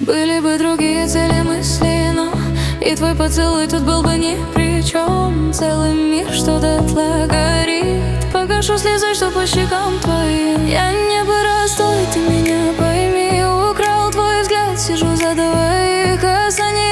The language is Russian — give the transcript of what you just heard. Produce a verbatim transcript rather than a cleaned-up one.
Были бы другие цели, мысли, но и твой поцелуй тут был бы ни при чем. Целый мир, что дотла горит. Погашу слезы, что по щекам твоим. Я не простой, ты меня пойми. Украл твой взгляд, сижу за двоих, а за ней